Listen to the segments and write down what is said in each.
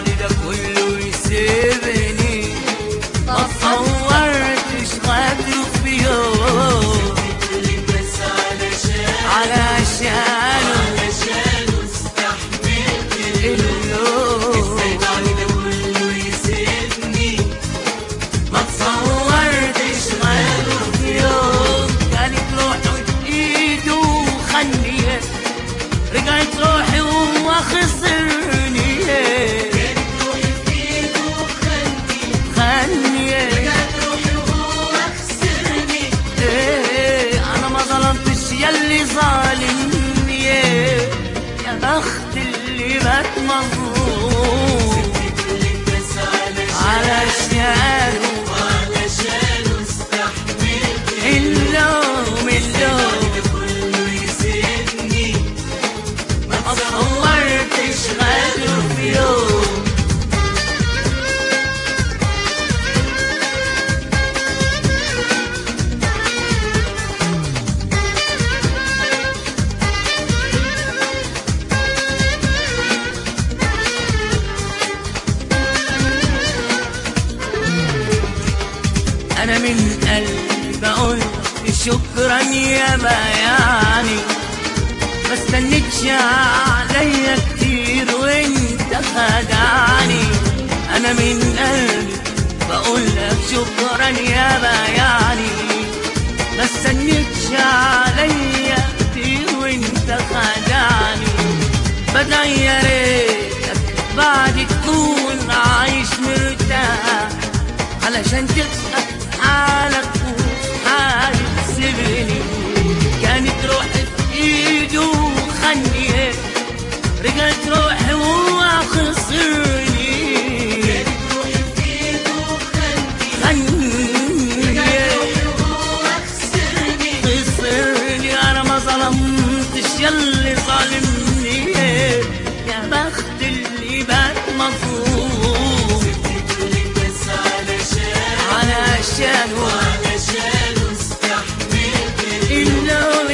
بعد ده كله يسيبني، ما تصورتش غدره في يوم بس علشانه استحملت اللوم. ازاي بعد ده كله يسيبني، ما تصورتش غدره في يوم. كانت روحه بايده وخليه، رجعت روحي وهو خسرني. كانت روحي بايده وخليه، رجعت روحي وهو خسرني. انا ما ظلمتش ياللي ظالمني، يا بخت اللي بات مظلوم. سبت كل الناس علشانه استحملت اللوم. كله يسيبني، ما تصورتش غدره في يوم. أنا من قلبي بقول شكرا يا بياني، ما استنيتش عليا كتير وانت خدعني. أنا من قلبي بقول لك شكرا يا بياني، ما استنيتش عليا كتير وانت خدعني. بدعي يا ريتك بعد تكون عايش مرتاح، علشان تبقى حالك وحالي تسيبني. كانت روحي في ايده وخليه، رجعت روحي وهو خسرني. كانت روحي في ايده وخليه، رجعت روحي وهو خسرني. انا ما ظلمتش ياللي ظالمني، يا بخت اللي بات مظلوم. علشانه استحملت اللوم.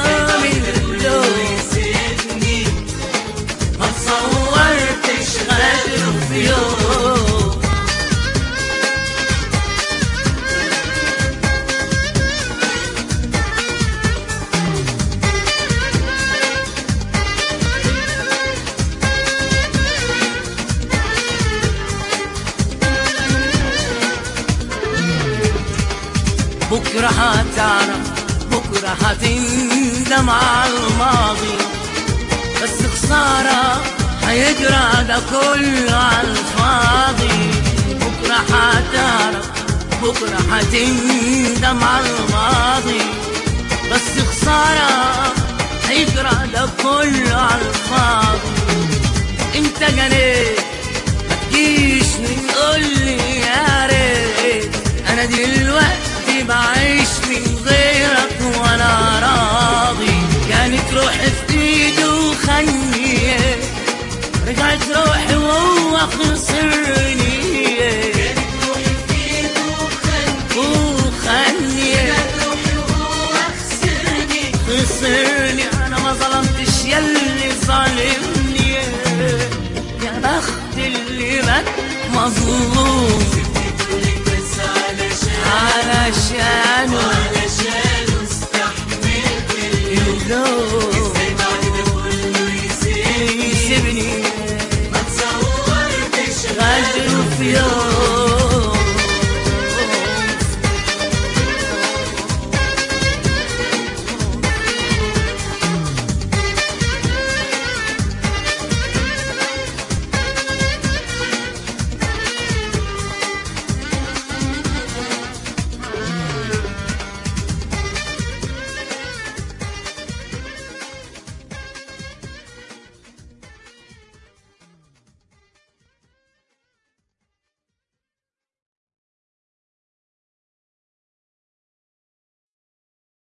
يسيبني، ما تصورتش غدره في يوم. بكرة هتعرف، بكرة هتندم على الماضي، بس خسارة هيجرى ده كله على الفاضي. بكرة هتعرف، بكرة هتندم على الماضي، بس خسارة هيجرى ده كله على الفاضي. انت جنيت ما تجيش وتقولي يا ريت، انا دلوقتي بعيش من غيرك وانا راضي. كانت روحي في ايده وخليه، رجعت روحي وهو خسرني. كانت روحي في ايده وخليه، رجعت روحي وهو خسرني. انا ما ظلمتش ياللي ظالمني، يا بخت اللي بات مظلوم. علشانه استحملت اللوم. ازاي بعد ده كله يسيبني، ما تصورتش غدره في يوم.